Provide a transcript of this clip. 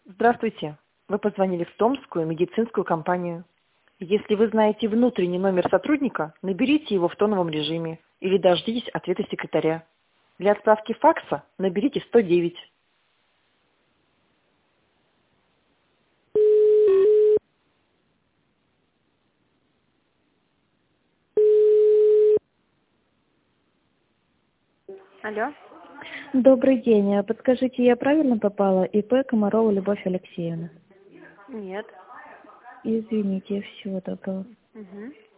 Здравствуйте. Вы позвонили в Томскую медицинскую компанию. Если вы знаете внутренний номер сотрудника, наберите его в тоновом режиме или дождитесь ответа секретаря. Для отправки факса наберите 109. Алло. Добрый день. Подскажите, я правильно попала? ИП Комарова Любовь Алексеевна. Нет. Извините, всего доброго. Мгм.